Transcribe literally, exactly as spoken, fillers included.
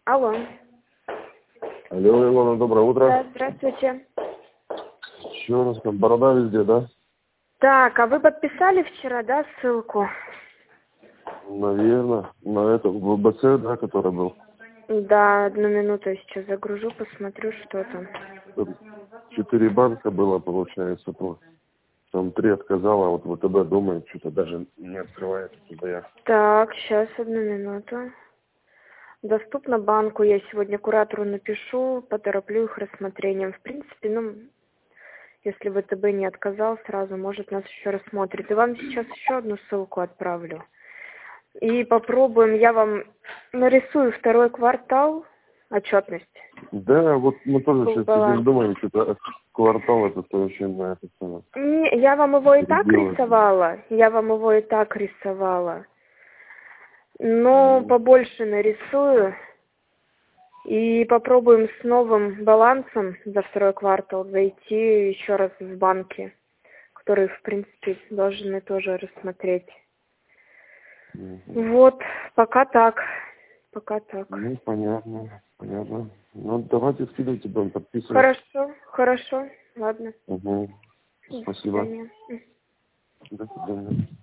Алло. Алло, Илона, доброе утро. Да, здравствуйте. Еще у нас там борода везде, да? Так, а вы подписали вчера, да, ссылку? Наверное. На этом в ВБЦ, да, который был. Да, одну минуту я сейчас загружу, посмотрю, что там. Там четыре банка было, получается, по. Там три отказала, а вот ВТБ думает, что-то даже не открывает. Я... Так, сейчас, одну минуту. Доступно банку, я сегодня куратору напишу, потороплю их рассмотрением. В принципе, ну, если ВТБ не отказал сразу, может, нас еще рассмотрит. И вам сейчас еще одну ссылку отправлю. И попробуем, я вам нарисую второй квартал, отчетность. Да, вот мы тоже Был сейчас баланс. сидим, думаем, что-то квартал это вообще на это самое. Не, я вам его и так Переделать. рисовала, я вам его и так рисовала. Но Mm. побольше нарисую. И попробуем с новым балансом за второй квартал зайти еще раз в банки, которые, в принципе, должны тоже рассмотреть. Mm-hmm. Вот, пока так. Пока так. Ну, понятно, понятно. Ну, давайте скидывайте, будем подписывать. Хорошо, хорошо, ладно. Угу. До Спасибо. свидания. До свидания.